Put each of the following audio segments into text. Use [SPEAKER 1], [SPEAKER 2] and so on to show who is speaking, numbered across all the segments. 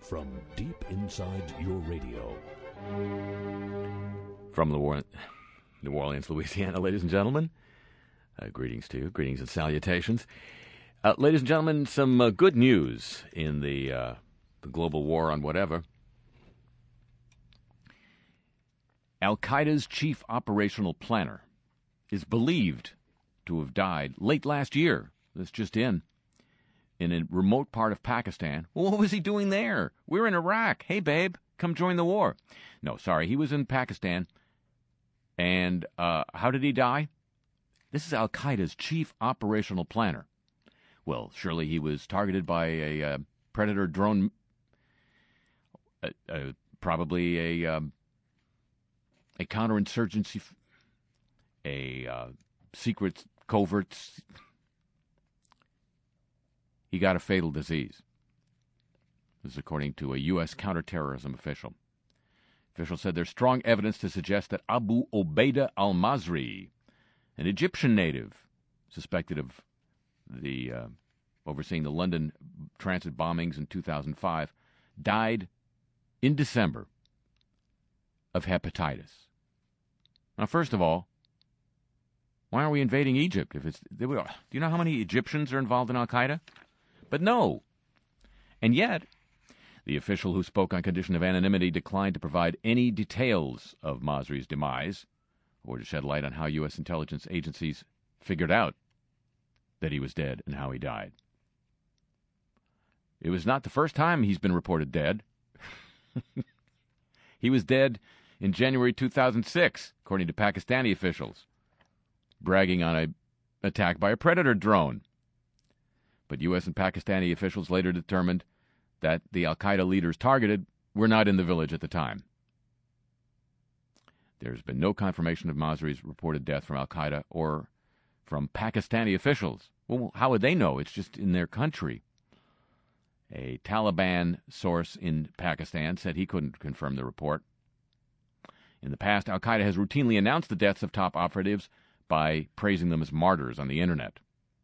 [SPEAKER 1] from deep inside your radio.
[SPEAKER 2] From New Orleans, Louisiana, ladies and gentlemen. Greetings to you. Greetings and salutations. Ladies and gentlemen, some good news in the global war on whatever. Al-Qaeda's chief operational planner is believed to have died late last year. That's just in a remote part of Pakistan. Well, what was he doing there? We're in Iraq. Hey, babe, come join the war. No, sorry, he was in Pakistan. And how did he die? This is Al-Qaeda's chief operational planner. Well, surely he was targeted by a Predator drone, probably a counterinsurgency, secret covert. He got a fatal disease. This is according to a U.S. counterterrorism official. Official said there's strong evidence to suggest that Abu Obaida al-Mazri, an Egyptian native suspected of the overseeing the London transit bombings in 2005, died in December of hepatitis. Now, first of all, why are we invading Egypt? Do you know how many Egyptians are involved in Al-Qaeda? But no. And yet, the official who spoke on condition of anonymity declined to provide any details of Masri's demise or to shed light on how U.S. intelligence agencies figured out that he was dead and how he died. It was not the first time he's been reported dead. He was dead in January 2006, according to Pakistani officials, bragging on an attack by a Predator drone. But U.S. and Pakistani officials later determined that the Al-Qaeda leaders targeted were not in the village at the time. There's been no confirmation of Masri's reported death from Al-Qaeda or from Pakistani officials. Well, how would they know? It's just in their country. A Taliban source in Pakistan said he couldn't confirm the report. In the past, Al-Qaeda has routinely announced the deaths of top operatives by praising them as martyrs on the Internet.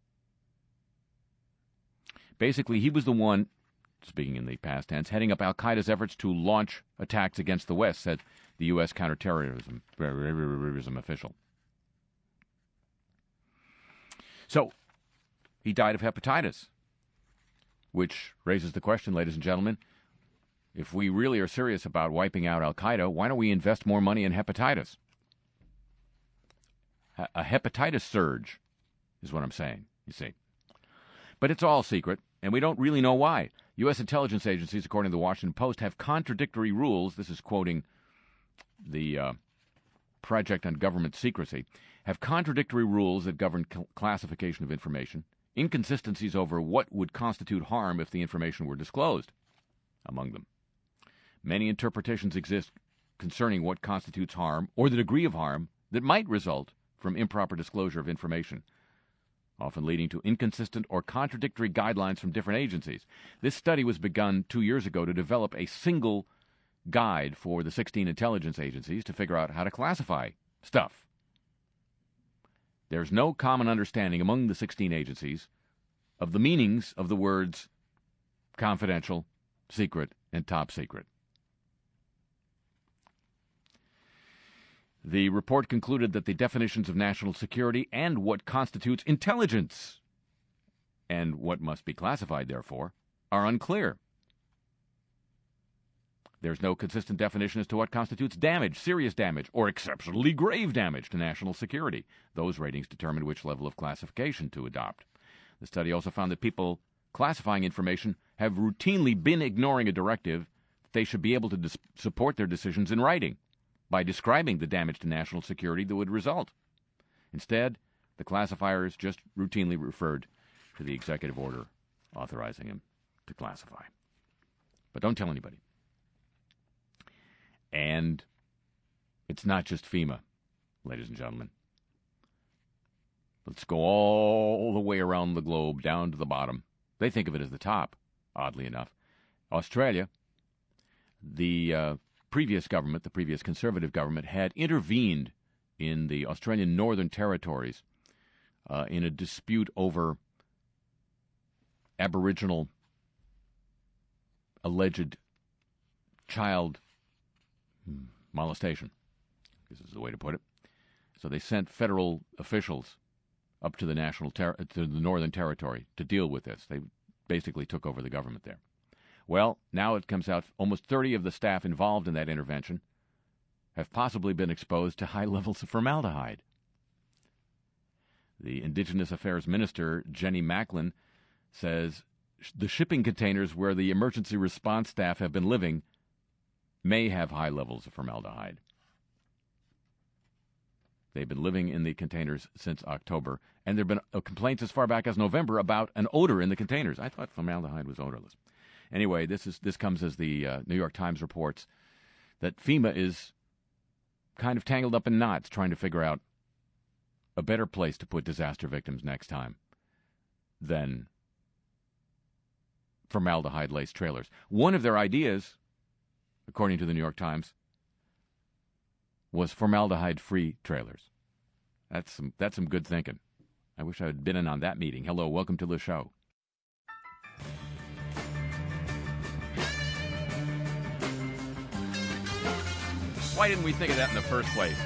[SPEAKER 2] Basically, he was the one, speaking in the past tense, heading up Al-Qaeda's efforts to launch attacks against the West, said the U.S. counterterrorism official. So, he died of hepatitis, which raises the question, ladies and gentlemen, if we really are serious about wiping out Al-Qaeda, why don't we invest more money in hepatitis? A hepatitis surge is what I'm saying, you see. But it's all secret, and we don't really know why. U.S. intelligence agencies, according to the Washington Post, have contradictory rules. This is quoting the Project on Government Secrecy, have contradictory rules that govern classification of information, inconsistencies over what would constitute harm if the information were disclosed, among them. Many interpretations exist concerning what constitutes harm or the degree of harm that might result from improper disclosure of information, often leading to inconsistent or contradictory guidelines from different agencies. This study was begun 2 years ago to develop a single guide for the 16 intelligence agencies to figure out how to classify stuff. There's no common understanding among the 16 agencies of the meanings of the words confidential, secret, and top secret. The report concluded that the definitions of national security and what constitutes intelligence and what must be classified, therefore, are unclear. There's no consistent definition as to what constitutes damage, serious damage, or exceptionally grave damage to national security. Those ratings determine which level of classification to adopt. The study also found that people classifying information have routinely been ignoring a directive that they should be able to support their decisions in writing by describing the damage to national security that would result. Instead, the classifiers just routinely referred to the executive order authorizing him to classify. But don't tell anybody. And it's not just FEMA, ladies and gentlemen. Let's go all the way around the globe, down to the bottom. They think of it as the top, oddly enough. Australia, the previous government, the previous Conservative government, had intervened in the Australian Northern Territories in a dispute over Aboriginal alleged child molestation. This is the way to put it. So they sent federal officials up to the to the Northern Territory to deal with this. They basically took over the government there. Well, now it comes out almost 30 of the staff involved in that intervention have possibly been exposed to high levels of formaldehyde. The Indigenous Affairs Minister, Jenny Macklin, says the shipping containers where the emergency response staff have been living may have high levels of formaldehyde. They've been living in the containers since October, and there have been complaints as far back as November about an odor in the containers. I thought formaldehyde was odorless. Anyway, this comes as the New York Times reports that FEMA is kind of tangled up in knots trying to figure out a better place to put disaster victims next time than formaldehyde-laced trailers. One of their ideas, according to the New York Times, was formaldehyde-free trailers. That's some good thinking. I wish I had been in on that meeting. Hello, welcome to the show. Why didn't we think of that in the first place?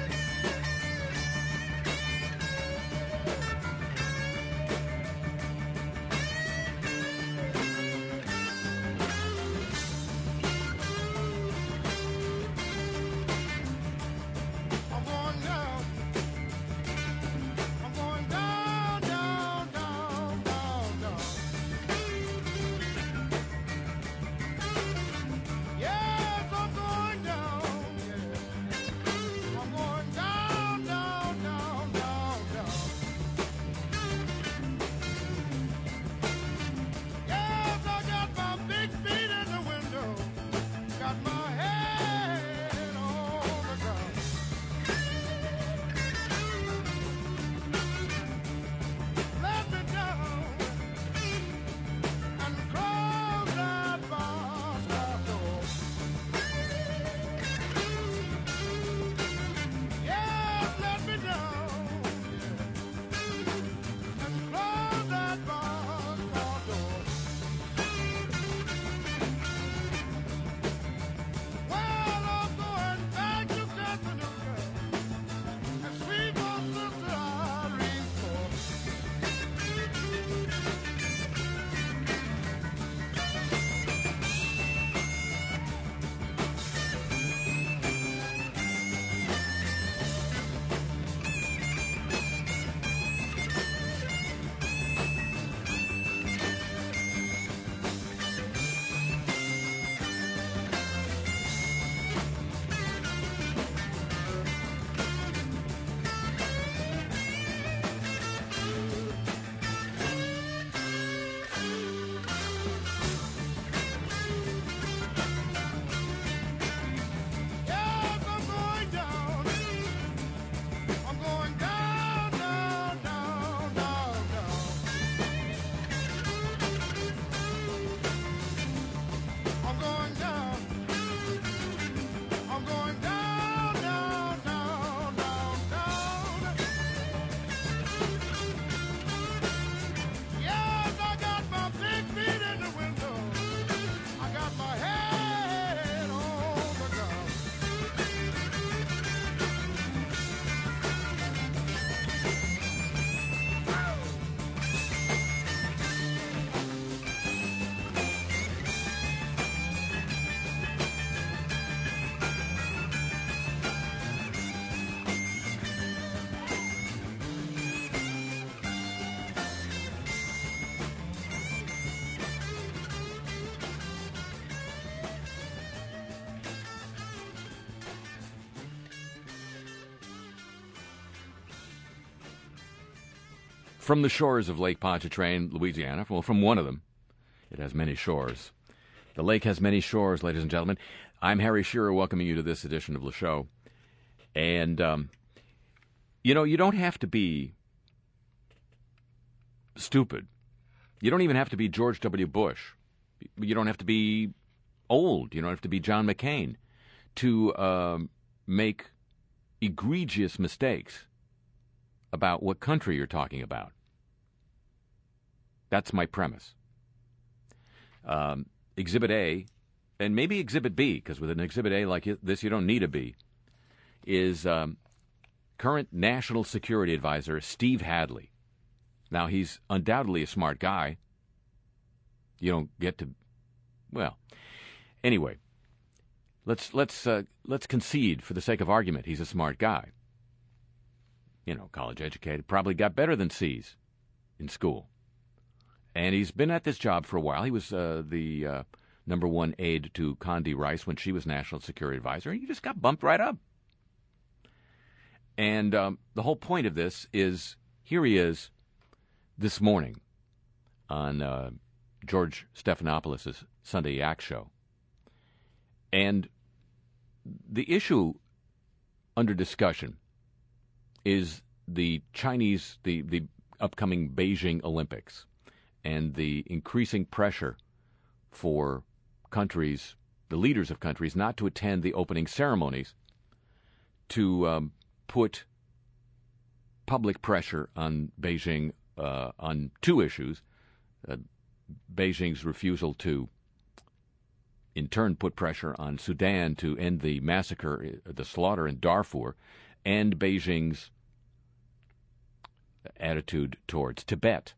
[SPEAKER 2] From the shores of Lake Pontchartrain, Louisiana, well, from one of them. It has many shores. The lake has many shores, ladies and gentlemen. I'm Harry Shearer, welcoming you to this edition of the show. And, you don't have to be stupid. You don't even have to be George W. Bush. You don't have to be old. You don't have to be John McCain to make egregious mistakes about what country you're talking about. That's my premise. Exhibit A and maybe Exhibit B, because with an Exhibit A like this, you don't need a B, is current National Security Advisor Steve Hadley. Now, he's undoubtedly a smart guy. You don't get to, well, anyway, let's concede for the sake of argument he's a smart guy. You know, college educated, probably got better than C's in school. And he's been at this job for a while. He was the number one aide to Condi Rice when she was National Security Advisor. He just got bumped right up. And the whole point of this is, here he is this morning on George Stephanopoulos' Sunday Yak Show. And the issue under discussion is the Chinese, the upcoming Beijing Olympics, and the increasing pressure for countries, the leaders of countries, not to attend the opening ceremonies, to put public pressure on Beijing on two issues. Beijing's refusal to, in turn, put pressure on Sudan to end the massacre, the slaughter in Darfur, and Beijing's attitude towards Tibet,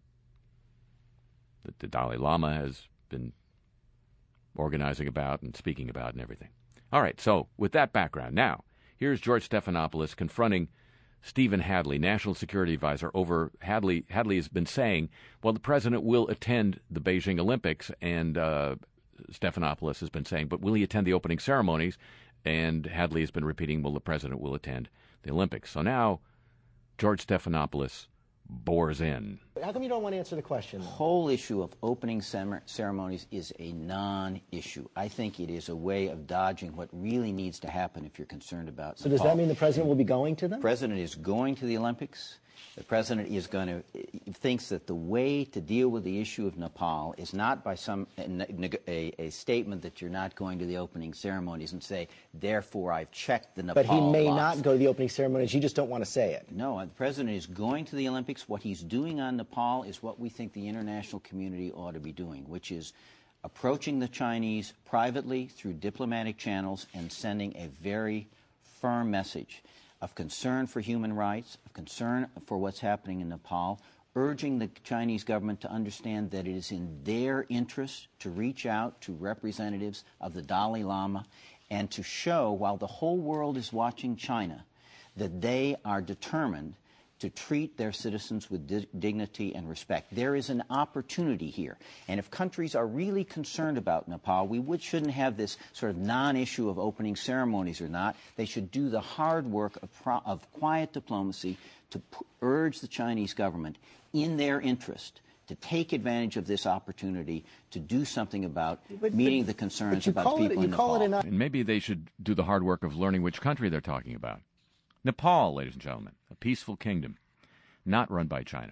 [SPEAKER 2] that the Dalai Lama has been organizing about and speaking about and everything. All right, so with that background, now, here's George Stephanopoulos confronting Stephen Hadley, National Security Advisor, over Hadley. Hadley has been saying, well, the president will attend the Beijing Olympics, and Stephanopoulos has been saying, but will he attend the opening ceremonies? And Hadley has been repeating, well, the president will attend the Olympics. So now George Stephanopoulos bores in.
[SPEAKER 3] How come you don't want to answer the question?
[SPEAKER 4] The whole issue of opening ceremonies is a non-issue. I think it is a way of dodging what really needs to happen if you're concerned about
[SPEAKER 3] So Nepal. Does that mean the president will be going to them?
[SPEAKER 4] The president is going to the Olympics. The president thinks that the way to deal with the issue of Nepal is not by a statement that you're not going to the opening ceremonies and say, therefore, I've checked the Nepal
[SPEAKER 3] But he may
[SPEAKER 4] box.
[SPEAKER 3] not go to the opening ceremonies. You just don't want to say it.
[SPEAKER 4] No, the president is going to the Olympics. What he's doing on Nepal is what we think the international community ought to be doing, which is approaching the Chinese privately through diplomatic channels and sending a very firm message of concern for human rights, of concern for what's happening in Nepal, urging the Chinese government to understand that it is in their interest to reach out to representatives of the Dalai Lama and to show, while the whole world is watching China, that they are determined to treat their citizens with dignity and respect. There is an opportunity here. And if countries are really concerned about Nepal, we shouldn't have this sort of non-issue of opening ceremonies or not. They should do the hard work of quiet diplomacy to urge the Chinese government, in their interest, to take advantage of this opportunity to do something about meeting the concerns about people in Nepal.
[SPEAKER 2] And maybe they should do the hard work of learning which country they're talking about. Nepal, ladies and gentlemen, a peaceful kingdom, not run by China.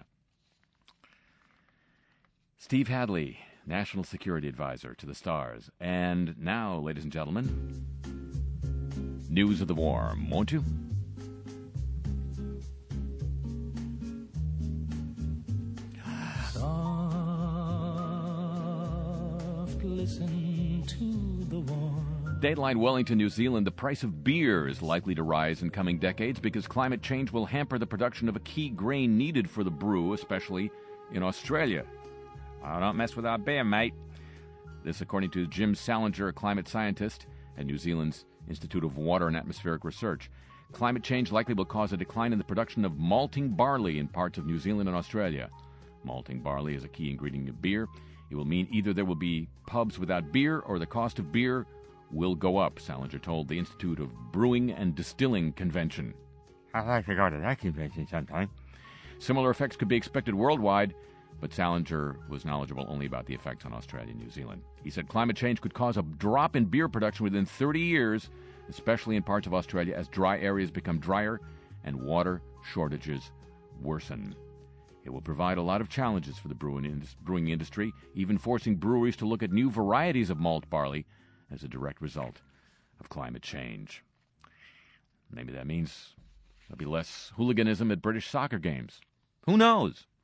[SPEAKER 2] Steve Hadley, National Security Advisor to the stars. And now, ladies and gentlemen, news of the warm, won't you?
[SPEAKER 5] Soft, listen to the warm.
[SPEAKER 2] Dateline Wellington, New Zealand, the price of beer is likely to rise in coming decades because climate change will hamper the production of a key grain needed for the brew, especially in Australia. Oh, don't mess with our beer, mate. This according to Jim Salinger, a climate scientist at New Zealand's Institute of Water and Atmospheric Research. Climate change likely will cause a decline in the production of malting barley in parts of New Zealand and Australia. Malting barley is a key ingredient of beer. It will mean either there will be pubs without beer or the cost of beer will go up, Salinger told the Institute of Brewing and Distilling Convention. I'd like to go to that convention sometime. Similar effects could be expected worldwide, but Salinger was knowledgeable only about the effects on Australia and New Zealand. He said climate change could cause a drop in beer production within 30 years, especially in parts of Australia as dry areas become drier and water shortages worsen. It will provide a lot of challenges for the brewing industry, even forcing breweries to look at new varieties of malt barley as a direct result of climate change. Maybe that means there'll be less hooliganism at British soccer games. Who knows?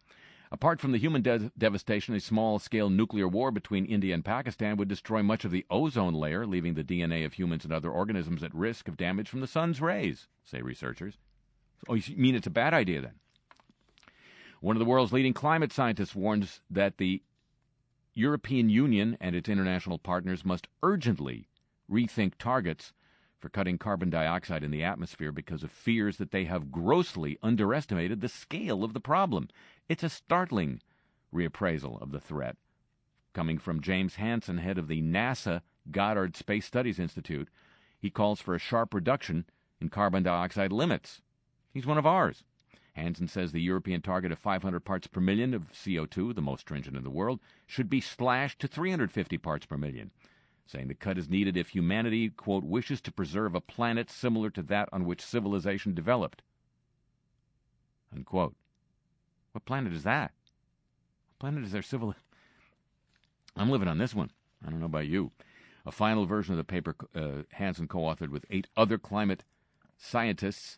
[SPEAKER 2] Apart from the human devastation, a small-scale nuclear war between India and Pakistan would destroy much of the ozone layer, leaving the DNA of humans and other organisms at risk of damage from the sun's rays, say researchers. Oh, you mean it's a bad idea, then? One of the world's leading climate scientists warns that the European Union and its international partners must urgently rethink targets for cutting carbon dioxide in the atmosphere because of fears that they have grossly underestimated the scale of the problem. It's a startling reappraisal of the threat, coming from James Hansen, head of the NASA Goddard Space Studies Institute. He calls for a sharp reduction in carbon dioxide limits. He's one of ours. Hansen says the European target of 500 parts per million of CO2, the most stringent in the world, should be slashed to 350 parts per million, saying the cut is needed if humanity, quote, wishes to preserve a planet similar to that on which civilization developed, unquote. What planet is that? What planet is there I'm living on this one. I don't know about you. A final version of the paper Hansen co-authored with 8 other climate scientists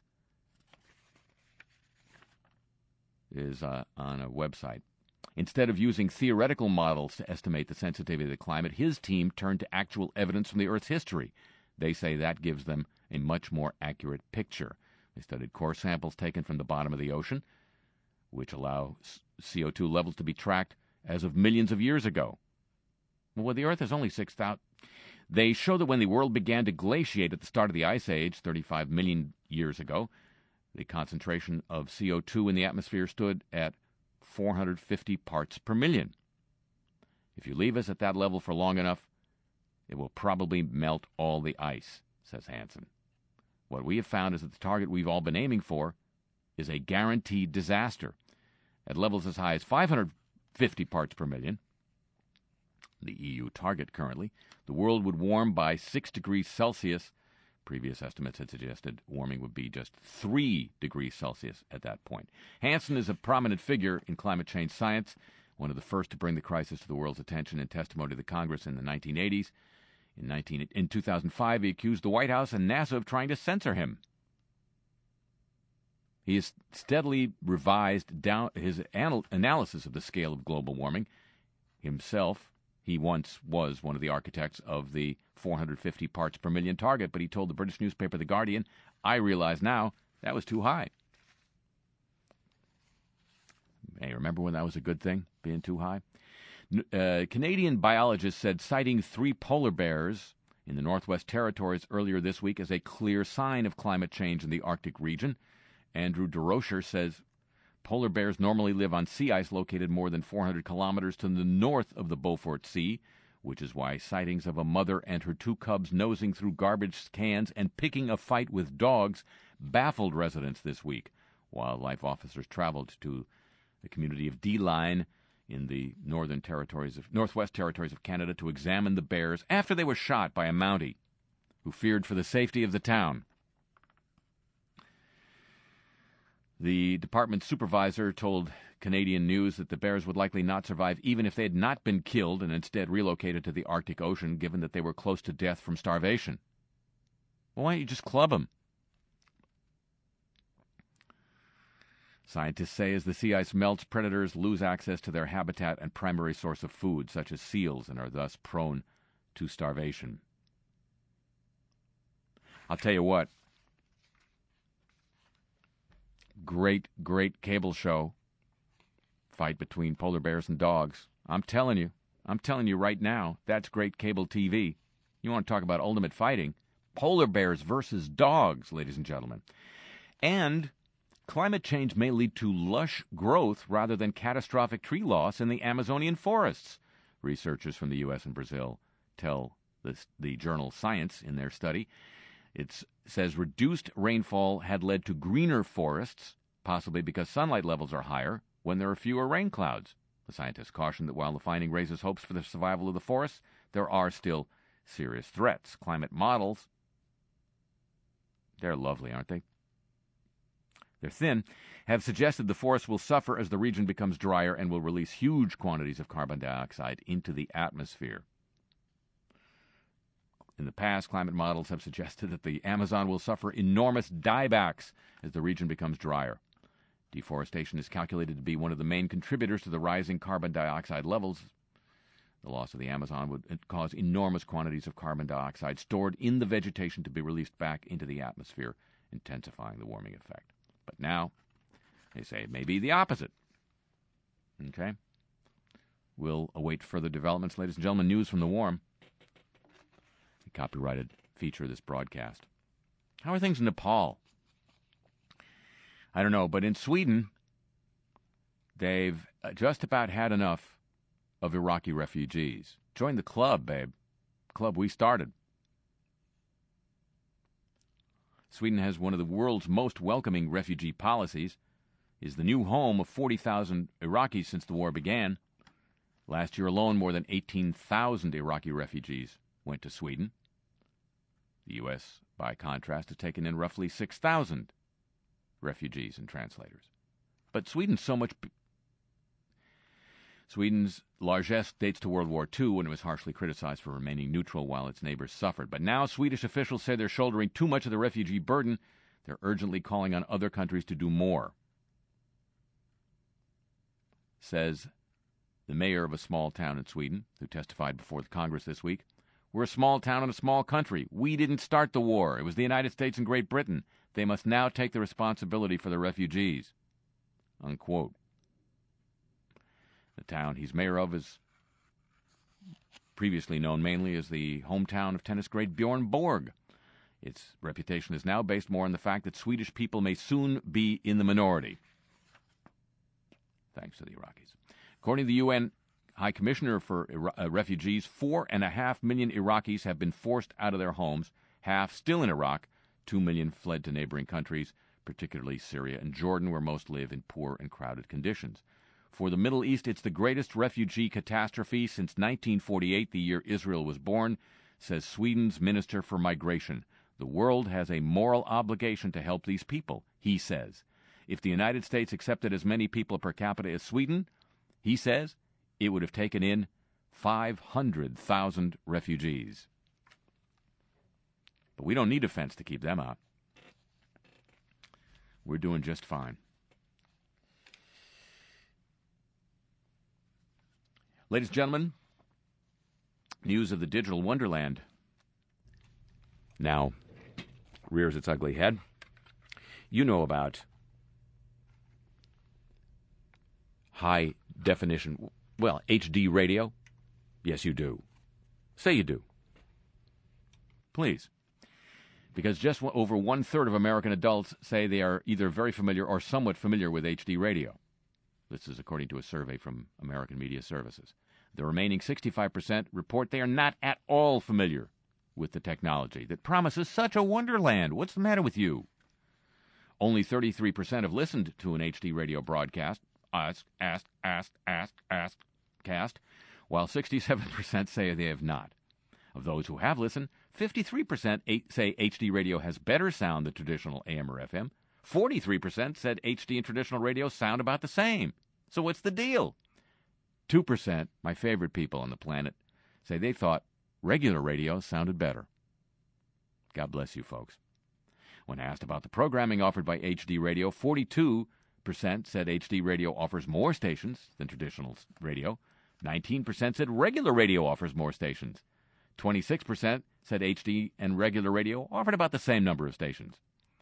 [SPEAKER 2] is on a website. Instead of using theoretical models to estimate the sensitivity of the climate, his team turned to actual evidence from the Earth's history. They say that gives them a much more accurate picture. They studied core samples taken from the bottom of the ocean, which allow CO2 levels to be tracked as of millions of years ago. Well, the Earth is only 6,000. They show that when the world began to glaciate at the start of the Ice Age, 35 million years ago, the concentration of CO2 in the atmosphere stood at 450 parts per million. If you leave us at that level for long enough, it will probably melt all the ice, says Hansen. What we have found is that the target we've all been aiming for is a guaranteed disaster. At levels as high as 550 parts per million, the EU target currently, the world would warm by 6 degrees Celsius. Previous estimates had suggested warming would be just 3 degrees Celsius at that point. Hansen is a prominent figure in climate change science, one of the first to bring the crisis to the world's attention in testimony to the Congress in the 1980s. In 2005, he accused the White House and NASA of trying to censor him. He has steadily revised down his analysis of the scale of global warming. Himself, he once was one of the architects of the 450 parts per million target, but he told the British newspaper The Guardian, "I realize now that was too high." Hey, remember when that was a good thing, being too high? Canadian biologists said sighting 3 polar bears in the Northwest Territories earlier this week is a clear sign of climate change in the Arctic region. Andrew DeRocher says polar bears normally live on sea ice located more than 400 kilometers to the north of the Beaufort Sea, which is why sightings of a mother and her 2 cubs nosing through garbage cans and picking a fight with dogs baffled residents this week. Wildlife officers traveled to the community of D-Line in the Northwest Territories of Canada to examine the bears after they were shot by a Mountie who feared for the safety of the town. The department supervisor told Canadian News that the bears would likely not survive even if they had not been killed and instead relocated to the Arctic Ocean, given that they were close to death from starvation. Well, why don't you just club them? Scientists say as the sea ice melts, predators lose access to their habitat and primary source of food, such as seals, and are thus prone to starvation. I'll tell you what. Great cable show. Fight between polar bears and dogs. I'm telling you right now, that's great cable TV. You want to talk about ultimate fighting? Polar bears versus dogs, ladies and gentlemen. And climate change may lead to lush growth rather than catastrophic tree loss in the Amazonian forests. Researchers from the U.S. and Brazil tell the journal Science in their study. It says reduced rainfall had led to greener forests, possibly because sunlight levels are higher when there are fewer rain clouds. The scientists caution that while the finding raises hopes for the survival of the forests, there are still serious threats. Climate models, they're lovely, aren't they? They're thin, have suggested the forest will suffer as the region becomes drier and will release huge quantities of carbon dioxide into the atmosphere. In the past, climate models have suggested that the Amazon will suffer enormous diebacks as the region becomes drier. Deforestation is calculated to be one of the main contributors to the rising carbon dioxide levels. The loss of the Amazon would cause enormous quantities of carbon dioxide stored in the vegetation to be released back into the atmosphere, intensifying the warming effect. But now, they say it may be the opposite. Okay? We'll await further developments. Ladies and gentlemen, news from the warm. The copyrighted feature of this broadcast. How are things in Nepal? I don't know, but in Sweden, they've just about had enough of Iraqi refugees. Join the club, babe. Club we started. Sweden has one of the world's most welcoming refugee policies, is the new home of 40,000 Iraqis since the war began. Last year alone, more than 18,000 Iraqi refugees went to Sweden. The U.S., by contrast, has taken in roughly 6,000 refugees and translators. But Sweden's largesse dates to World War II, when it was harshly criticized for remaining neutral while its neighbors suffered. But now Swedish officials say they're shouldering too much of the refugee burden. They're urgently calling on other countries to do more. Says the mayor of a small town in Sweden, who testified before the Congress this week. We're a small town in a small country. We didn't start the war. It was the United States and Great Britain. They must now take the responsibility for the refugees. Unquote. The town he's mayor of is previously known mainly as the hometown of tennis great Bjorn Borg. Its reputation is now based more on the fact that Swedish people may soon be in the minority, thanks to the Iraqis. According to the UN High Commissioner for Refugees, 4.5 million Iraqis have been forced out of their homes, half still in Iraq. 2 million fled to neighboring countries, particularly Syria and Jordan, where most live in poor and crowded conditions. For the Middle East, it's the greatest refugee catastrophe since 1948, the year Israel was born, says Sweden's Minister for Migration. The world has a moral obligation to help these people, he says. If the United States accepted as many people per capita as Sweden, he says, it would have taken in 500,000 refugees. But we don't need a fence to keep them out. We're doing just fine. Ladies and gentlemen, news of the digital wonderland now rears its ugly head. You know about high definition, HD radio. Yes, you do. Say you do. Please. Because just over 1/3 of American adults say they are either very familiar or somewhat familiar with HD radio. This is according to a survey from American Media Services. The remaining 65% report they are not at all familiar with the technology that promises such a wonderland. What's the matter with you? Only 33% have listened to an HD radio broadcast, cast, while 67% say they have not. Of those who have listened, 53% say HD radio has better sound than traditional AM or FM. 43% said HD and traditional radio sound about the same. So what's the deal? 2%, my favorite people on the planet, say they thought regular radio sounded better. God bless you, folks. When asked about the programming offered by HD radio, 42% said HD radio offers more stations than traditional radio. 19% said regular radio offers more stations. 26% said HD and regular radio offered about the same number of stations.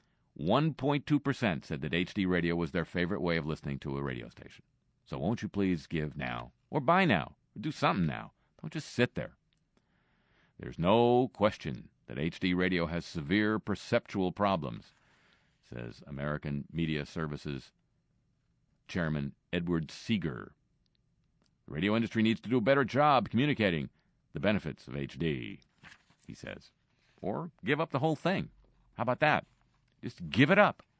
[SPEAKER 2] 1.2% said that HD radio was their favorite way of listening to a radio station. So won't you please give now, or buy now, or do something now. Don't just sit there. There's no question that HD radio has severe perceptual problems, says American Media Services Chairman Edward Seeger. The radio industry needs to do a better job communicating the benefits of HD, he says. Or give up the whole thing. How about that? Just give it up.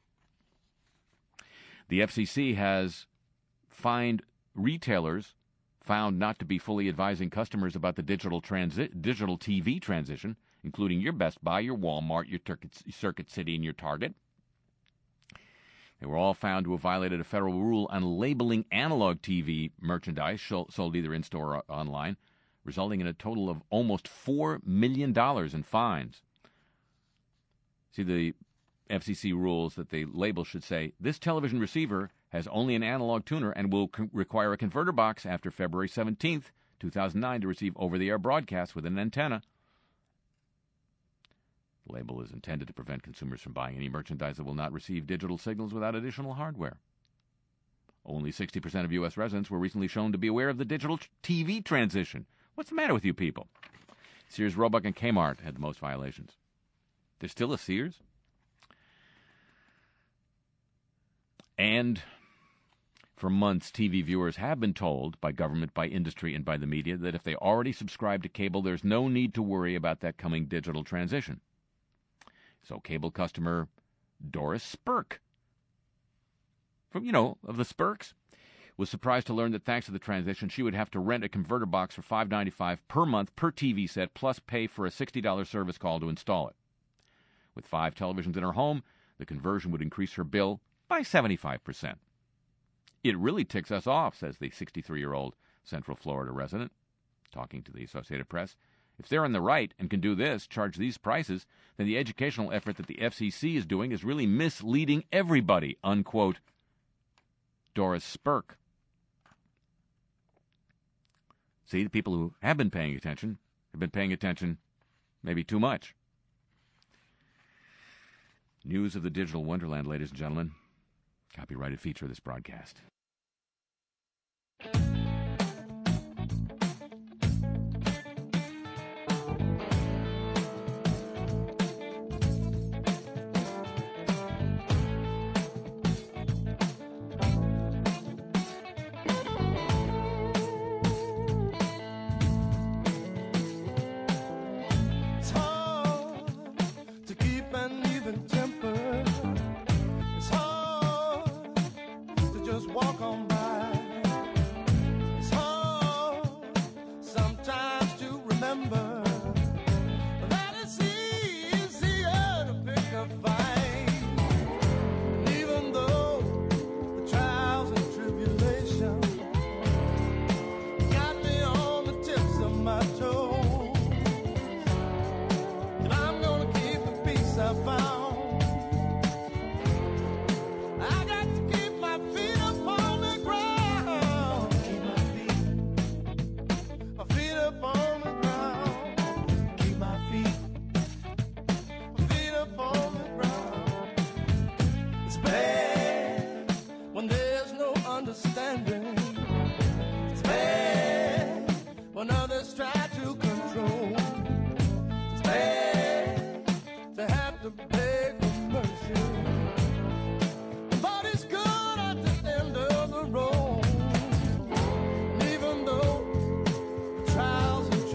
[SPEAKER 2] The FCC has fined retailers found not to be fully advising customers about the digital TV transition, including your Best Buy, your Walmart, your Circuit City, and your Target. They were all found to have violated a federal rule on labeling analog TV merchandise sold either in-store or online, resulting in a total of almost $4 million in fines. See, the FCC rules that the label should say, this television receiver has only an analog tuner and will require a converter box after February 17th, 2009 to receive over-the-air broadcasts with an antenna. The label is intended to prevent consumers from buying any merchandise that will not receive digital signals without additional hardware. Only 60% of U.S. residents were recently shown to be aware of the digital TV transition. What's the matter with you people? Sears, Roebuck, and Kmart had the most violations. There's still a Sears? And for months, TV viewers have been told by government, by industry, and by the media that if they already subscribe to cable, there's no need to worry about that coming digital transition. So cable customer Doris Spirk, from, of the Spirks, was surprised to learn that thanks to the transition, she would have to rent a converter box for $5.95 per month per TV set, plus pay for a $60 service call to install it. With 5 televisions in her home, the conversion would increase her bill by 75%. It really ticks us off, says the 63-year-old Central Florida resident, talking to the Associated Press. If they're in the right and can do this, charge these prices, then the educational effort that the FCC is doing is really misleading everybody, unquote. Doris Spirk. See, the people who have been paying attention have been paying attention maybe too much. News of the digital wonderland, ladies and gentlemen. Copyrighted feature of this broadcast.
[SPEAKER 6] Trials and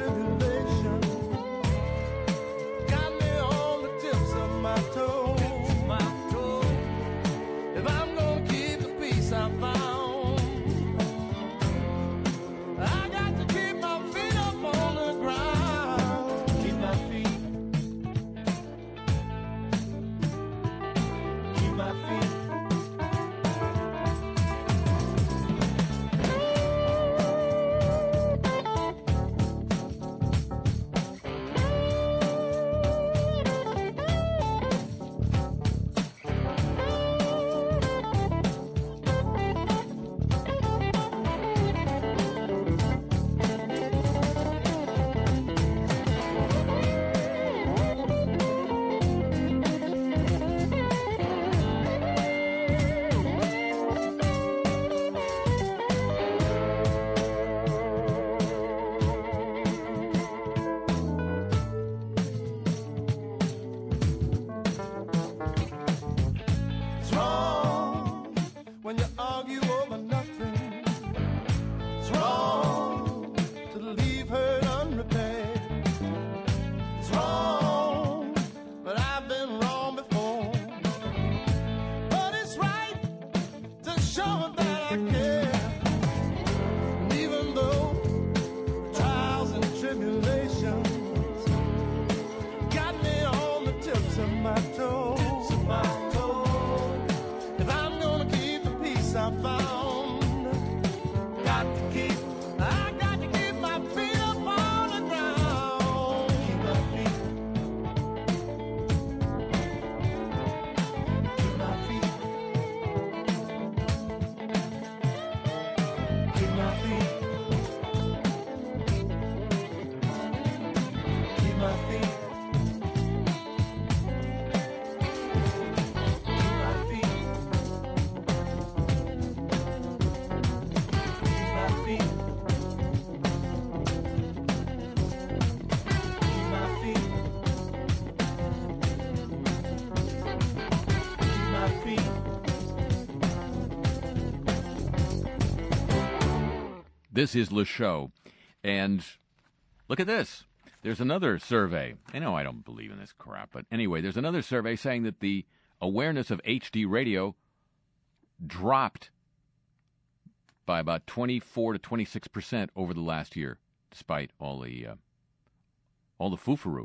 [SPEAKER 2] This is Le Show. And look at this. There's another survey. I know I don't believe in this crap, but anyway, there's another survey saying that the awareness of HD radio dropped by about 24 to 26% over the last year, despite all the foo-faroo.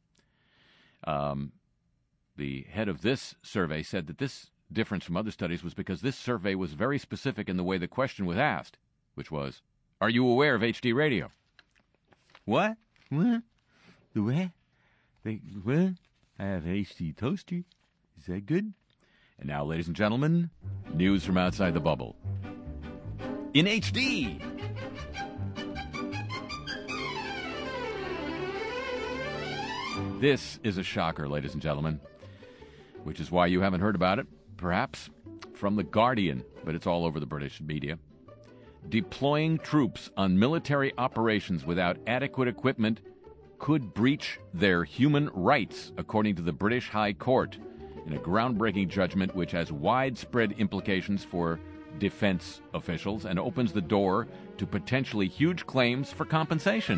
[SPEAKER 2] The head of this survey said that this difference from other studies was because this survey was very specific in the way the question was asked, which was, are you aware of HD radio? What? What? The what? What? I have HD toaster. Is that good? And now, ladies and gentlemen, news from outside the bubble. In HD! This is a shocker, ladies and gentlemen, which is why you haven't heard about it, perhaps, from The Guardian, but it's all over the British media. Deploying troops on military operations without adequate equipment could breach their human rights, according to the British High Court, in a groundbreaking judgment which has widespread implications for defense officials and opens the door to potentially huge claims for compensation.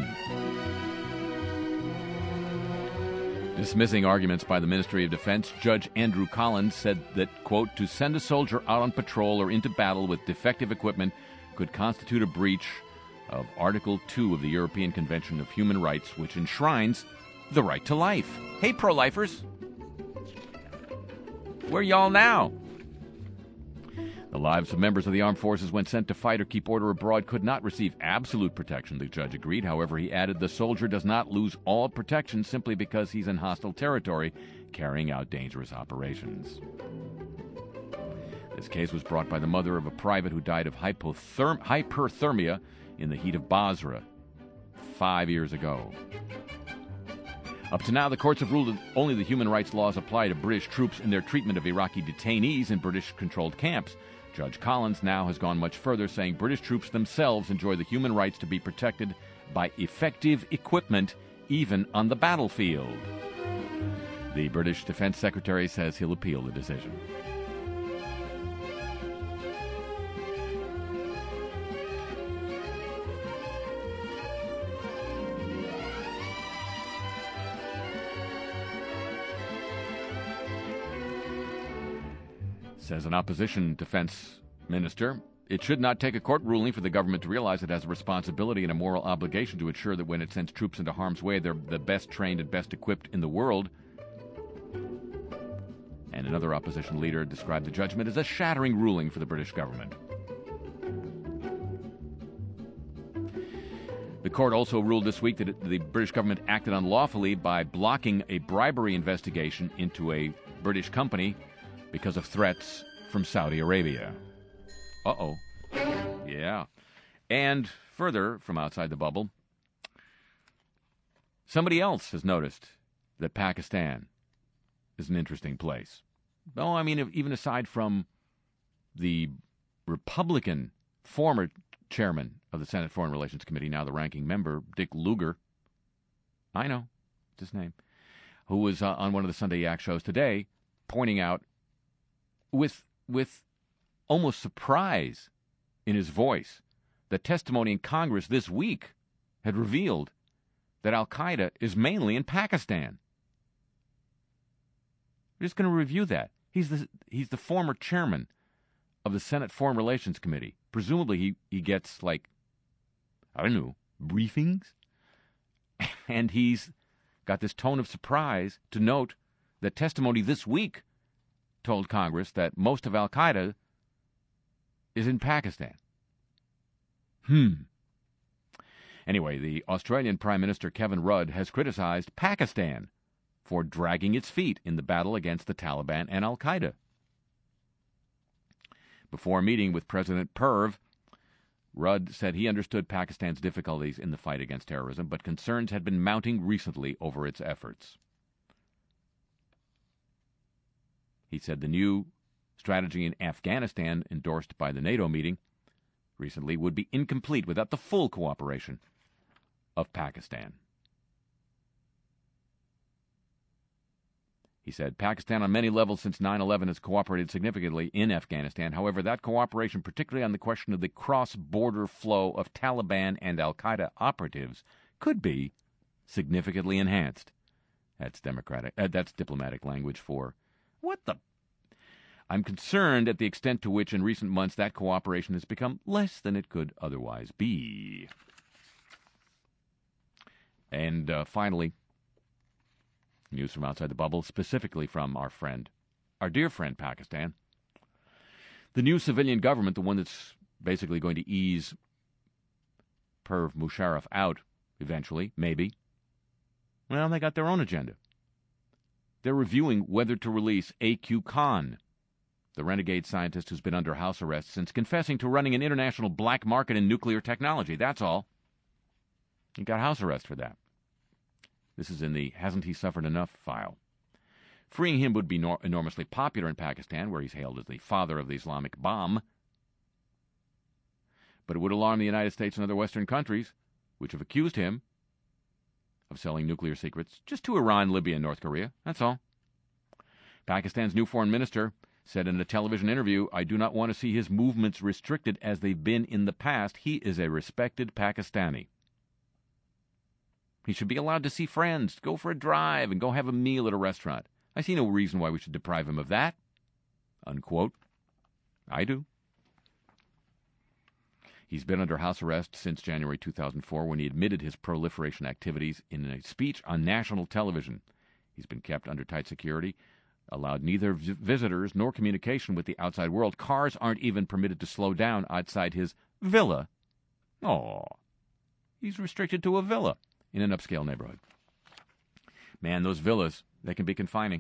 [SPEAKER 2] Dismissing arguments by the Ministry of Defense, Judge Andrew Collins said that, quote, to send a soldier out on patrol or into battle with defective equipment could constitute a breach of Article 2 of the European Convention of Human Rights, which enshrines the right to life. Hey, pro-lifers. Where y'all now? The lives of members of the armed forces when sent to fight or keep order abroad could not receive absolute protection, the judge agreed. However, he added the soldier does not lose all protection simply because he's in hostile territory carrying out dangerous operations. This case was brought by the mother of a private who died of hyperthermia in the heat of Basra 5 years ago. Up to now, the courts have ruled that only the human rights laws apply to British troops in their treatment of Iraqi detainees in British-controlled camps. Judge Collins now has gone much further, saying British troops themselves enjoy the human rights to be protected by effective equipment, even on the battlefield. The British Defense Secretary says he'll appeal the decision. Says an opposition defense minister, it should not take a court ruling for the government to realize it has a responsibility and a moral obligation to ensure that when it sends troops into harm's way, they're the best trained and best equipped in the world. And another opposition leader described the judgment as a shattering ruling for the British government. The court also ruled this week that the British government acted unlawfully by blocking a bribery investigation into a British company because of threats from Saudi Arabia. Uh-oh. Yeah. And further, from outside the bubble, somebody else has noticed that Pakistan is an interesting place. Oh, I mean, even aside from the Republican former chairman of the Senate Foreign Relations Committee, now the ranking member, Dick Lugar, I know, it's his name, who was on one of the Sunday Yak shows today, pointing out with almost surprise in his voice that testimony in Congress this week had revealed that Al-Qaeda is mainly in Pakistan. We're just going to review that. He's the former chairman of the Senate Foreign Relations Committee. Presumably he gets, like, I don't know, briefings? And he's got this tone of surprise to note that testimony this week told Congress that most of Al-Qaeda is in Pakistan. Anyway, the Australian Prime Minister Kevin Rudd has criticized Pakistan for dragging its feet in the battle against the Taliban and Al-Qaeda. Before meeting with President Perv, Rudd said he understood Pakistan's difficulties in the fight against terrorism, but concerns had been mounting recently over its efforts. He said the new strategy in Afghanistan, endorsed by the NATO meeting recently, would be incomplete without the full cooperation of Pakistan. He said, Pakistan on many levels since 9/11 has cooperated significantly in Afghanistan. However, that cooperation, particularly on the question of the cross-border flow of Taliban and al-Qaeda operatives, could be significantly enhanced. That's diplomatic language for what the... I'm concerned at the extent to which in recent months that cooperation has become less than it could otherwise be. And finally, news from outside the bubble, specifically from our dear friend Pakistan. The new civilian government, the one that's basically going to ease Perv Musharraf out eventually, maybe, well, they got their own agenda. They're reviewing whether to release A.Q. Khan, the renegade scientist who's been under house arrest since confessing to running an international black market in nuclear technology. That's all. He got house arrest for that. This is in the Hasn't He Suffered Enough file. Freeing him would be enormously popular in Pakistan, where he's hailed as the father of the Islamic bomb. But it would alarm the United States and other Western countries, which have accused him of selling nuclear secrets just to Iran, Libya, and North Korea. That's all. Pakistan's new foreign minister said in a television interview, I do not want to see his movements restricted as they've been in the past. He is a respected Pakistani. He should be allowed to see friends, go for a drive, and go have a meal at a restaurant. I see no reason why we should deprive him of that. Unquote. I do. He's been under house arrest since January 2004 when he admitted his proliferation activities in a speech on national television. He's been kept under tight security, allowed neither visitors nor communication with the outside world. Cars aren't even permitted to slow down outside his villa. Oh, he's restricted to a villa in an upscale neighborhood. Man, those villas, they can be confining.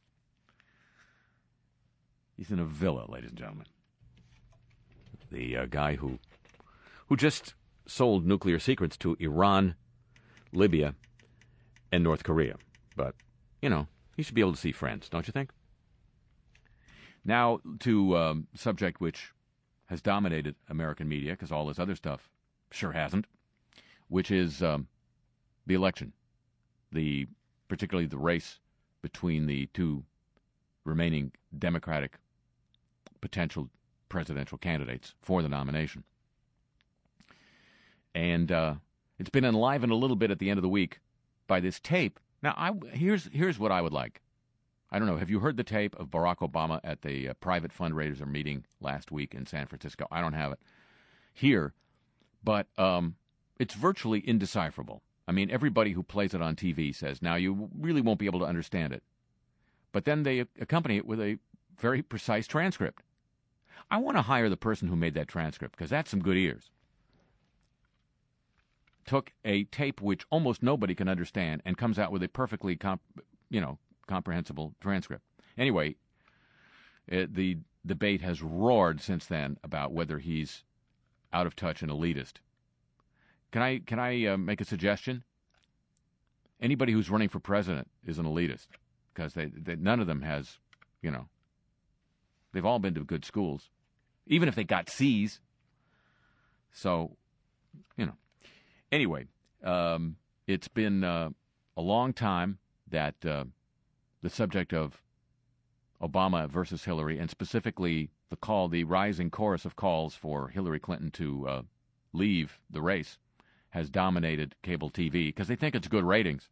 [SPEAKER 2] He's in a villa, ladies and gentlemen. The guy who just sold nuclear secrets to Iran, Libya, and North Korea. But, you know, he should be able to see friends, don't you think? Now to a subject which has dominated American media, because all this other stuff sure hasn't, which is the election, particularly the race between the two remaining Democratic potential presidential candidates for the nomination. And it's been enlivened a little bit at the end of the week by this tape. Now, here's what I would like. I don't know. Have you heard the tape of Barack Obama at the private fundraiser meeting last week in San Francisco? I don't have it here, but it's virtually indecipherable. I mean, everybody who plays it on TV says, now you really won't be able to understand it. But then they accompany it with a very precise transcript. I want to hire the person who made that transcript, because that's some good ears. Took a tape which almost nobody can understand and comes out with a perfectly comprehensible transcript. Anyway, the debate has roared since then about whether he's out of touch and elitist. Can I make a suggestion? Anybody who's running for president is an elitist, because none of them has, they've all been to good schools, even if they got C's. So, Anyway, it's been a long time that the subject of Obama versus Hillary, and specifically the rising chorus of calls for Hillary Clinton to leave the race, has dominated cable TV because they think it's good ratings.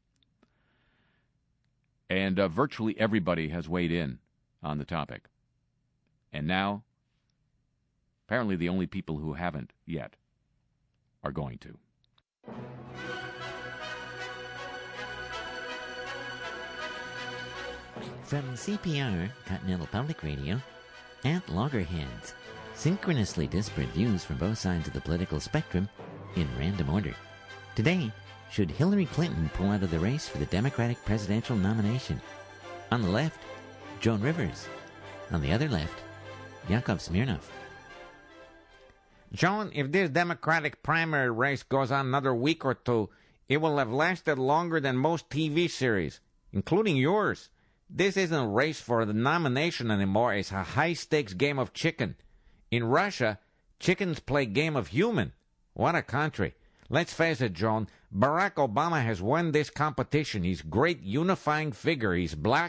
[SPEAKER 2] And virtually everybody has weighed in on the topic. And now, apparently the only people who haven't yet are going to.
[SPEAKER 6] From CPR, Continental Public Radio, at Loggerheads, synchronously disparate views from both sides of the political spectrum in random order. Today, should Hillary Clinton pull out of the race for the Democratic presidential nomination? On the left, Joan Rivers. On the other left, Yakov Smirnov.
[SPEAKER 7] Joan, if this Democratic primary race goes on another week or two, it will have lasted longer than most TV series, including yours. This isn't a race for the nomination anymore. It's a high-stakes game of chicken. In Russia, chickens play game of human. What a country. Let's face it, Joan. Barack Obama has won this competition. He's a great unifying figure. He's black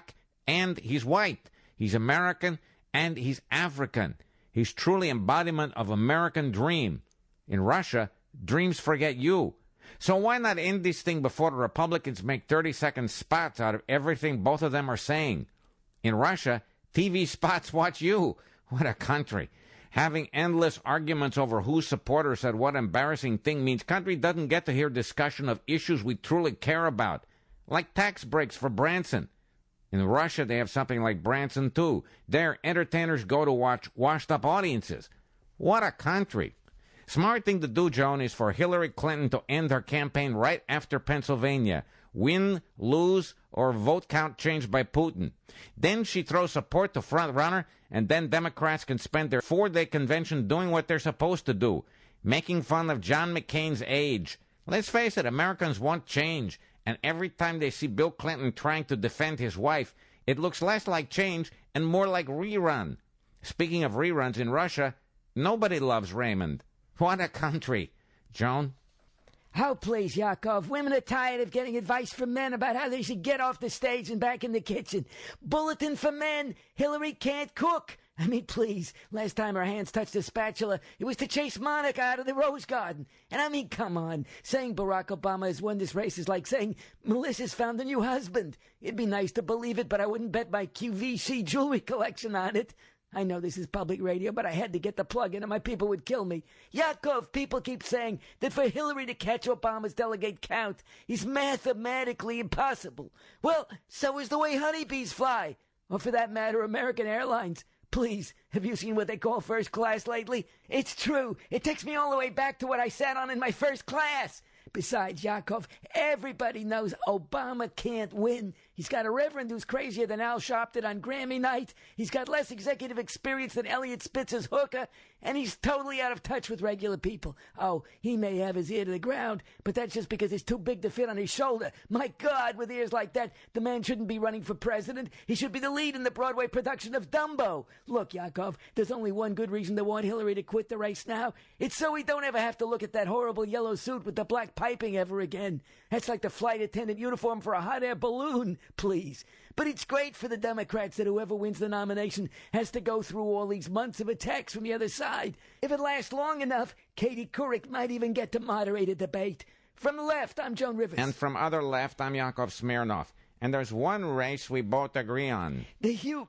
[SPEAKER 7] And he's white. He's American, and he's African. He's truly embodiment of American dream. In Russia, dreams forget you. So why not end this thing before the Republicans make 30-second spots out of everything both of them are saying? In Russia, TV spots watch you. What a country. Having endless arguments over whose supporters said what embarrassing thing means country doesn't get to hear discussion of issues we truly care about, like tax breaks for Branson. In Russia, they have something like Branson, too. There, entertainers go to watch washed-up audiences. What a country. Smart thing to do, Joan, is for Hillary Clinton to end her campaign right after Pennsylvania. Win, lose, or vote count changed by Putin. Then she throws support to front runner, and then Democrats can spend their 4-day convention doing what they're supposed to do, making fun of John McCain's age. Let's face it, Americans want change, and every time they see Bill Clinton trying to defend his wife, it looks less like change and more like rerun. Speaking of reruns, in Russia, nobody loves Raymond. What a country. Joan?
[SPEAKER 8] Oh, please, Yakov. Women are tired of getting advice from men about how they should get off the stage and back in the kitchen. Bulletin for men. Hillary can't cook. I mean, please. Last time her hands touched a spatula, it was to chase Monica out of the Rose Garden. And I mean, come on. Saying Barack Obama has won this race is like saying Melissa's found a new husband. It'd be nice to believe it, but I wouldn't bet my QVC jewelry collection on it. I know this is public radio, but I had to get the plug in or my people would kill me. Yakov, people keep saying that for Hillary to catch Obama's delegate count is mathematically impossible. Well, so is the way honeybees fly. Or for that matter, American Airlines. Please, have you seen what they call first class lately? It's true. It takes me all the way back to what I sat on in my first class. Besides, Yakov, everybody knows Obama can't win. He's got a reverend who's crazier than Al Sharpton on Grammy night. He's got less executive experience than Elliot Spitzer's hooker, and he's totally out of touch with regular people. Oh, he may have his ear to the ground, but that's just because it's too big to fit on his shoulder. My God, with ears like that, the man shouldn't be running for president. He should be the lead in the Broadway production of Dumbo. Look, Yakov, there's only one good reason to want Hillary to quit the race now. It's so we don't ever have to look at that horrible yellow suit with the black piping ever again. That's like the flight attendant uniform for a hot air balloon, please. But it's great for the Democrats that whoever wins the nomination has to go through all these months of attacks from the other side. If it lasts long enough, Katie Couric might even get to moderate a debate. From the left, I'm Joan Rivers.
[SPEAKER 7] And from other left, I'm Yakov Smirnov. And there's one race we both agree on.
[SPEAKER 8] The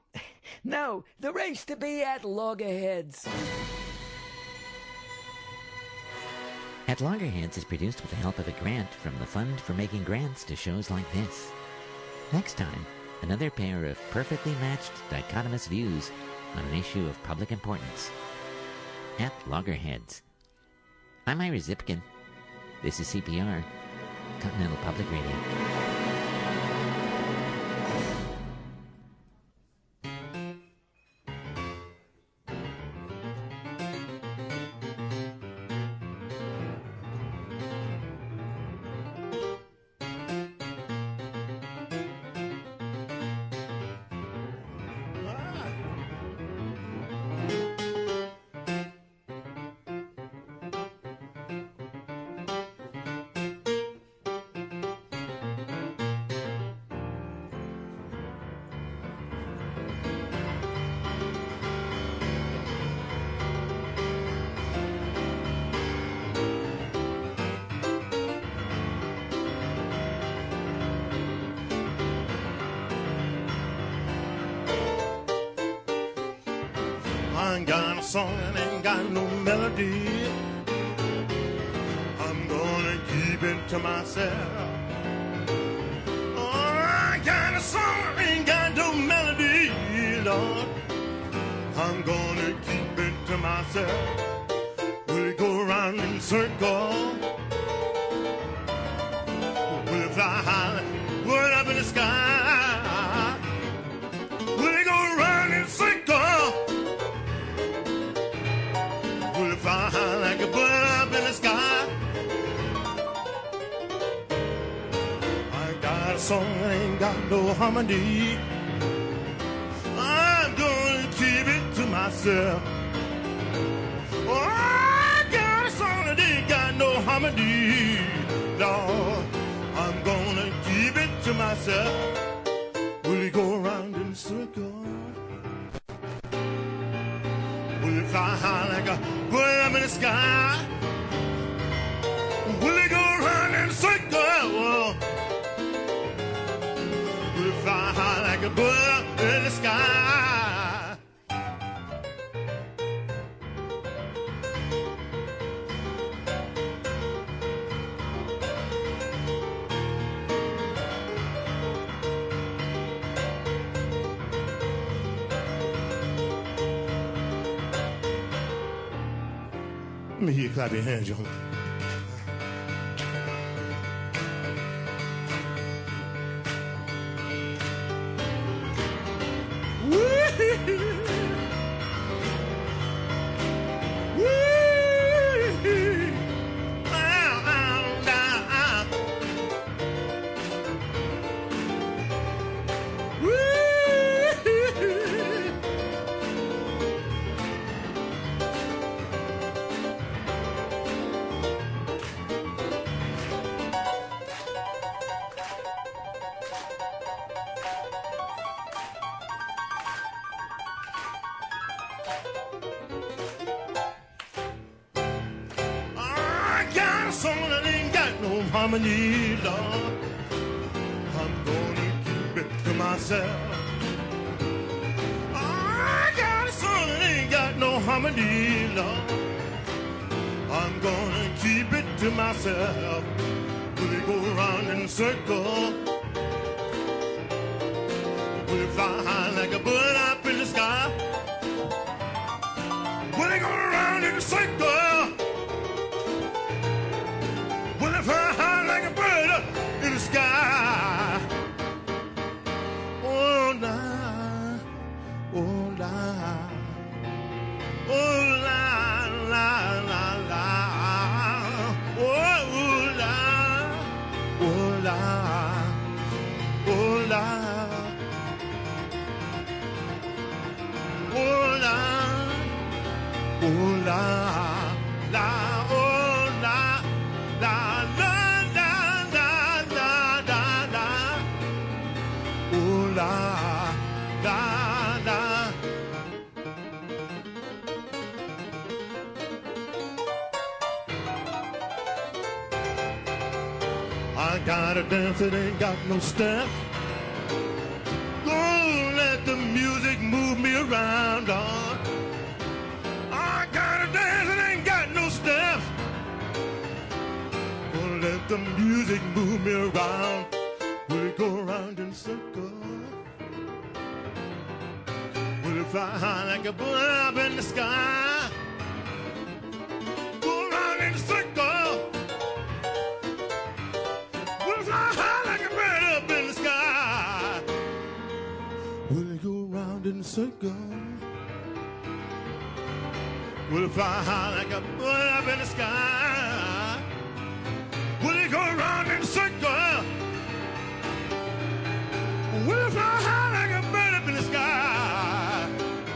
[SPEAKER 8] race to be at loggerheads.
[SPEAKER 6] At Loggerheads is produced with the help of a grant from the Fund for Making Grants to shows like this. Next time, another pair of perfectly matched dichotomous views on an issue of public importance. At Loggerheads. I'm Ira Zipkin. This is CPR, Continental Public Radio.
[SPEAKER 9] I ain't got no song and ain't got no melody. I'm gonna keep it to myself. Oh, I ain't got no song, ain't got no melody, Lord. I'm gonna keep it to myself. Will it go around in circles? Will it fly high? Will it up in the sky? Will it go around in circles? Will it fly high like a bird up in the sky? I got a song that ain't got no harmony. I'm gonna keep it to myself. Oh, I got a song that ain't got no harmony. Lord, I'm gonna keep it to myself. Will it go around in high like a bird up in the sky? Will it go round in a circle? Will it fly high like a bird up in the sky? Let me hear you clap your hands, y'all. Harmony, Lord, I'm gonna keep it to myself. I got a song that ain't got no harmony, Lord, I'm gonna keep it to myself. Will it go around in a circle? Will it fly high like a bird up in the sky? Will it go around in a circle? Will it fly high like a bird up in the sky? Oh, la, oh, la, oh, la, la, la, la, oh, la, oh, la, oh, la, oh, la, oh, la, la, oh, la. La la la la la la la, ooh la la la. I got a dance that ain't got no step. Don't let the music move me around, Lord. I got a dance that ain't got no step. Let the music move me around. Will it go around in a circle? Will it fly high like a bird up in the sky? Go around in a circle. Will it fly high like a bird up in the sky? Will it go around in a circle? Will it fly high like a bird up in the sky? Will it go around in a circle? Will it fly high like a bird up in the sky?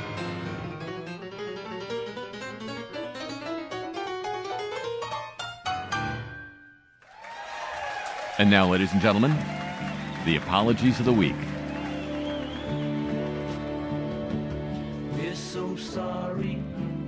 [SPEAKER 2] And now, ladies and gentlemen, the apologies of the week.
[SPEAKER 5] We're so sorry.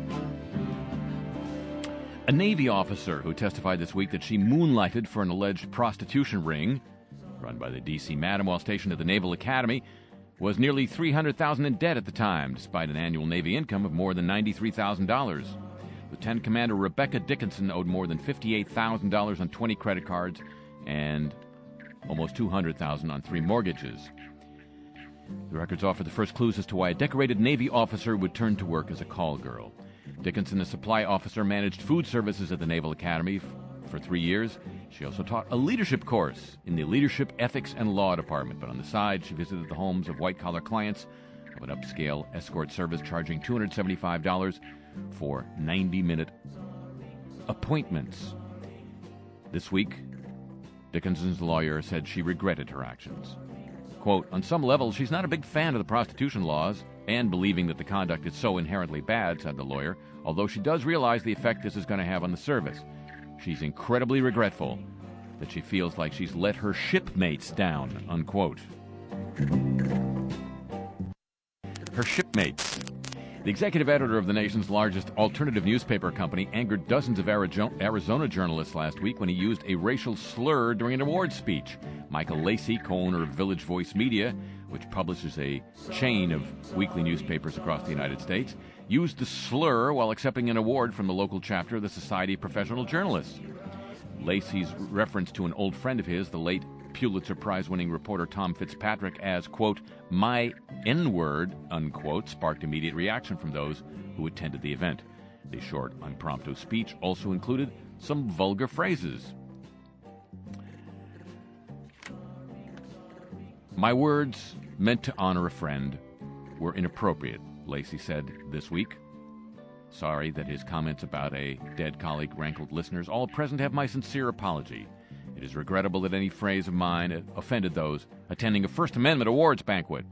[SPEAKER 2] A Navy officer who testified this week that she moonlighted for an alleged prostitution ring run by the D.C. Madam while stationed at the Naval Academy was nearly $300,000 in debt at the time, despite an annual Navy income of more than $93,000. Lieutenant Commander Rebecca Dickinson owed more than $58,000 on 20 credit cards and almost $200,000 on 3 mortgages. The records offer the first clues as to why a decorated Navy officer would turn to work as a call girl. Dickinson, a supply officer, managed food services at the Naval Academy for 3 years. She also taught a leadership course in the Leadership, Ethics, and Law Department. But on the side, she visited the homes of white-collar clients of an upscale escort service, charging $275 for 90-minute appointments. This week, Dickinson's lawyer said she regretted her actions. Quote, on some level, she's not a big fan of the prostitution laws and believing that the conduct is so inherently bad, said the lawyer, although she does realize the effect this is going to have on the service. She's incredibly regretful that she feels like she's let her shipmates down, unquote. Her shipmates. The executive editor of the nation's largest alternative newspaper company angered dozens of Arizona journalists last week when he used a racial slur during an awards speech. Michael Lacey, co-owner of Village Voice Media, which publishes a chain of weekly newspapers across the United States, used the slur while accepting an award from the local chapter of the Society of Professional Journalists. Lacey's reference to an old friend of his, the late Pulitzer Prize-winning reporter Tom Fitzpatrick, as, quote, my N-word, unquote, sparked immediate reaction from those who attended the event. The short, impromptu speech also included some vulgar phrases. My words, meant to honor a friend, were inappropriate, Lacey said this week. Sorry that his comments about a dead colleague rankled listeners. All present have my sincere apology. It is regrettable that any phrase of mine offended those attending a First Amendment awards banquet.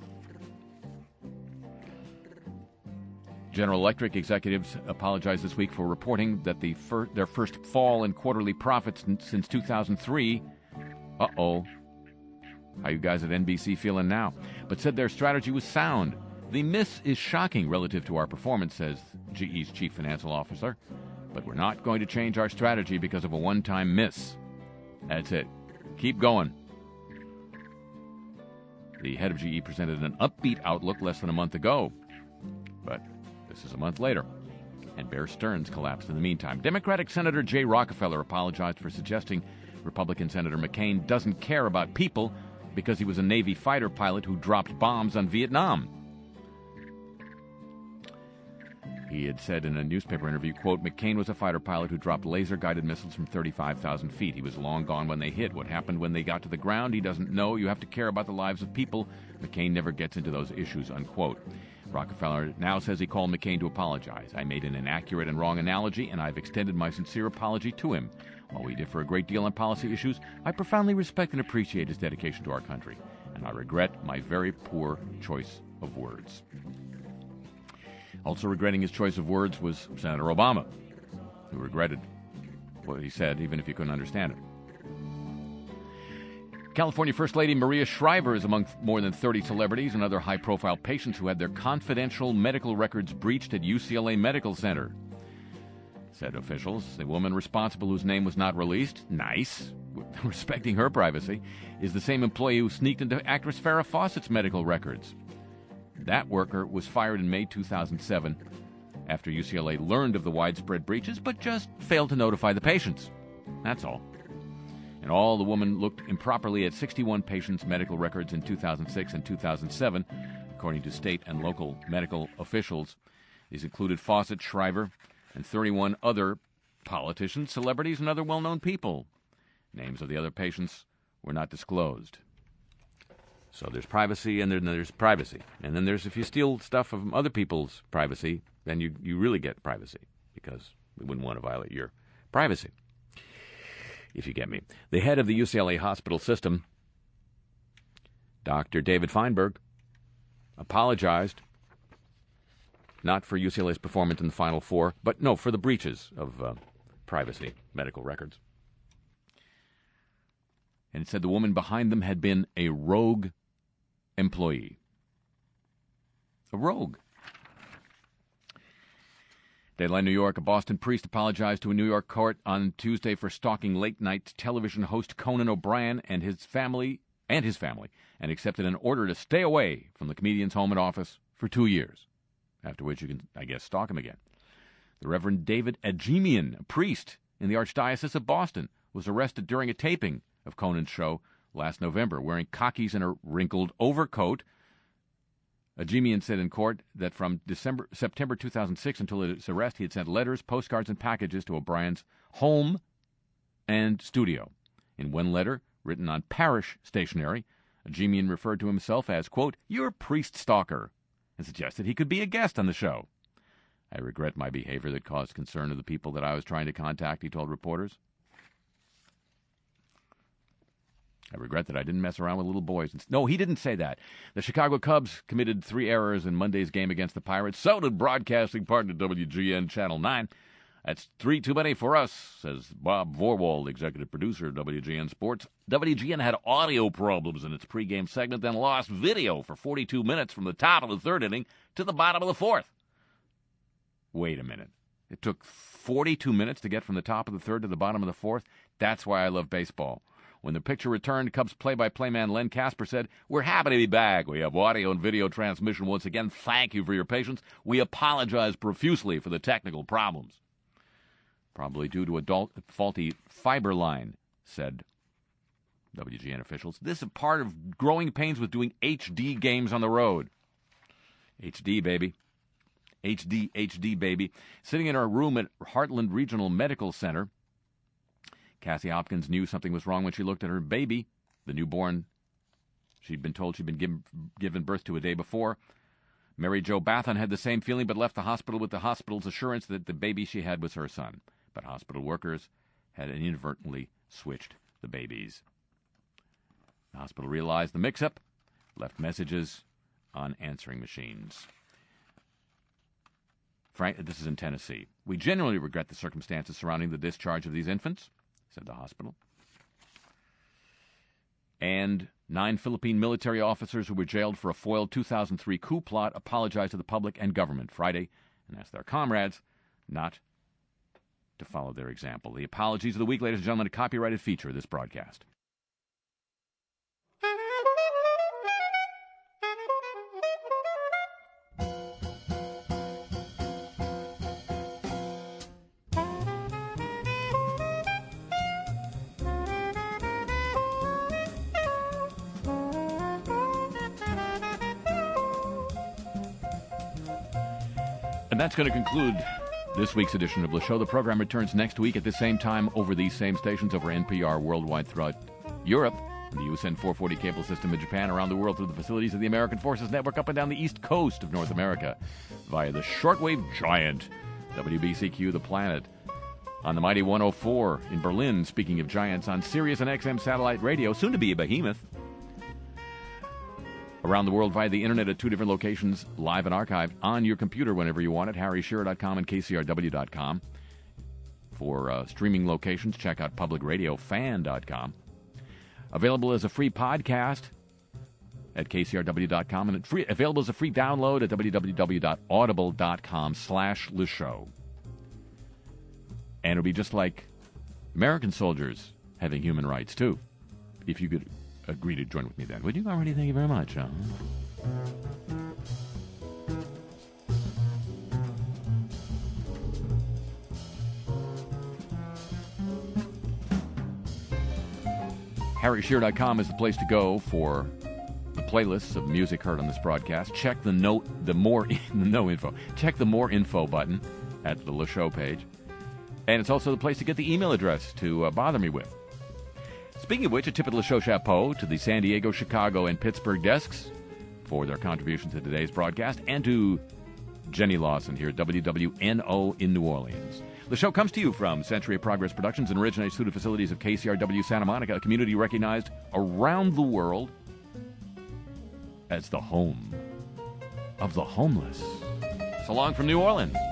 [SPEAKER 2] General Electric executives apologized this week for reporting that their first fall in quarterly profits since 2003. Uh-oh. How you guys at NBC feeling now? But said their strategy was sound. The miss is shocking relative to our performance, says GE's chief financial officer. But we're not going to change our strategy because of a one-time miss. That's it. Keep going. The head of GE presented an upbeat outlook less than a month ago. But this is a month later. And Bear Stearns collapsed in the meantime. Democratic Senator Jay Rockefeller apologized for suggesting Republican Senator McCain doesn't care about people because he was a Navy fighter pilot who dropped bombs on Vietnam. He had said in a newspaper interview, quote, McCain was a fighter pilot who dropped laser-guided missiles from 35,000 feet. He was long gone when they hit. What happened when they got to the ground, he doesn't know. You have to care about the lives of people. McCain never gets into those issues, unquote. Rockefeller now says he called McCain to apologize. I made an inaccurate and wrong analogy, and I've extended my sincere apology to him. While we differ a great deal on policy issues, I profoundly respect and appreciate his dedication to our country, and I regret my very poor choice of words. Also regretting his choice of words was Senator Obama, who regretted what he said, even if he couldn't understand it. California First Lady Maria Shriver is among more than 30 celebrities and other high-profile patients who had their confidential medical records breached at UCLA Medical Center. Said officials, the woman responsible, whose name was not released, nice, respecting her privacy, is the same employee who sneaked into actress Farrah Fawcett's medical records. That worker was fired in May 2007 after UCLA learned of the widespread breaches, but just failed to notify the patients. That's all. And all, the woman looked improperly at 61 patients' medical records in 2006 and 2007, according to state and local medical officials. These included Fawcett, Shriver, and 31 other politicians, celebrities, and other well-known people. Names of the other patients were not disclosed. So there's privacy, and then there's privacy. And then there's, if you steal stuff from other people's privacy, then you really get privacy, because we wouldn't want to violate your privacy, if you get me. The head of the UCLA hospital system, Dr. David Feinberg, apologized, not for UCLA's performance in the Final Four, but no, for the breaches of privacy medical records. And it said the woman behind them had been a rogue employee. A rogue. Dateline New York, a Boston priest apologized to a New York court on Tuesday for stalking late-night television host Conan O'Brien and his family, and accepted an order to stay away from the comedian's home and office for 2 years, after which you can, I guess, stalk him again. The Reverend David Adjemian, a priest in the Archdiocese of Boston, was arrested during a taping of Conan's show last November, wearing khakis and a wrinkled overcoat. Adjemian said in court that from September 2006 until his arrest, he had sent letters, postcards, and packages to O'Brien's home and studio. In one letter, written on parish stationery, Adjemian referred to himself as, quote, your priest stalker, and suggested he could be a guest on the show. I regret my behavior that caused concern to the people that I was trying to contact, he told reporters. I regret that I didn't mess around with little boys. No, he didn't say that. The Chicago Cubs committed 3 errors in Monday's game against the Pirates. So did broadcasting partner WGN Channel 9. That's 3 too many for us, says Bob Vorwald, executive producer of WGN Sports. WGN had audio problems in its pregame segment, then lost video for 42 minutes from the top of the 3rd inning to the bottom of the 4th. Wait a minute. It took 42 minutes to get from the top of the third to the bottom of the fourth? That's why I love baseball. When the picture returned, Cubs play-by-play man Len Casper said, "We're happy to be back. We have audio and video transmission once again. Thank you for your patience. We apologize profusely for the technical problems. Probably due to a faulty fiber line," said WGN officials. This is part of growing pains with doing HD games on the road. HD, baby. HD, baby. Sitting in her room at Heartland Regional Medical Center, Cassie Hopkins knew something was wrong when she looked at her baby, the newborn she'd been told she'd been given birth to a day before. Mary Jo Bathon had the same feeling but left the hospital with the hospital's assurance that the baby she had was her son. But hospital workers had inadvertently switched the babies. The hospital realized the mix-up, left messages on answering machines. Frank, this is in Tennessee. "We genuinely regret the circumstances surrounding the discharge of these infants," said the hospital. And 9 Philippine military officers who were jailed for a foiled 2003 coup plot apologized to the public and government Friday and asked their comrades not to follow their example. The apologies of the week, ladies and gentlemen, a copyrighted feature of this broadcast. And that's going to conclude this week's edition of the show. The program returns next week at the same time over these same stations over NPR worldwide throughout Europe, and the USN 440 cable system in Japan, around the world through the facilities of the American Forces Network up and down the east coast of North America via the shortwave giant WBCQ The Planet, on the mighty 104 in Berlin, speaking of giants, on Sirius and XM satellite radio, soon to be a behemoth. Around the world via the internet at 2 different locations, live and archived on your computer whenever you want it, harryshearer.com and kcrw.com. For streaming locations, check out publicradiofan.com. Available as a free podcast at kcrw.com, and available as a free download at www.audible.com/LeShow. And it'll be just like American soldiers having human rights, too, if you could agree to join with me then. Would you already? Thank you very much. HarryShearer.com is the place to go for the playlists of music heard on this broadcast. Check the more info. Check the more info button at the LeShow page. And it's also the place to get the email address to bother me with. Speaking of which, a tip of LeShow Chapeau to the San Diego, Chicago, and Pittsburgh desks for their contribution to today's broadcast, and to Jenny Lawson here at WWNO in New Orleans. The show comes to you from Century of Progress Productions and originates through the facilities of KCRW Santa Monica, a community recognized around the world as the home of the homeless. So long from New Orleans.